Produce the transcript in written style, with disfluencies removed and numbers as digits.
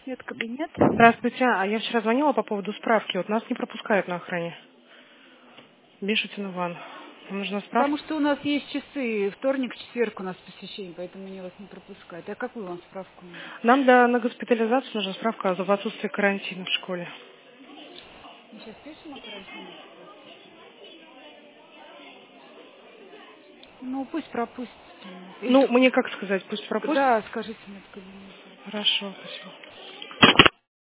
Нет, кабинет. Здравствуйте. А я вчера звонила по поводу справки. Вот нас не пропускают на охране. Бишутин Иван. Вам нужна справка? Потому что у нас есть часы, вторник, четверг у нас посещение, поэтому они вас не пропускают. А какую вам справку надо? Нам на госпитализацию нужна справка в отсутствии карантина в школе. Мы сейчас пишем о карантине справку? Ну, пусть пропустите у нас. Ну, мне как сказать, пусть пропустят? Да, скажите мне в кабинете. Хорошо, спасибо.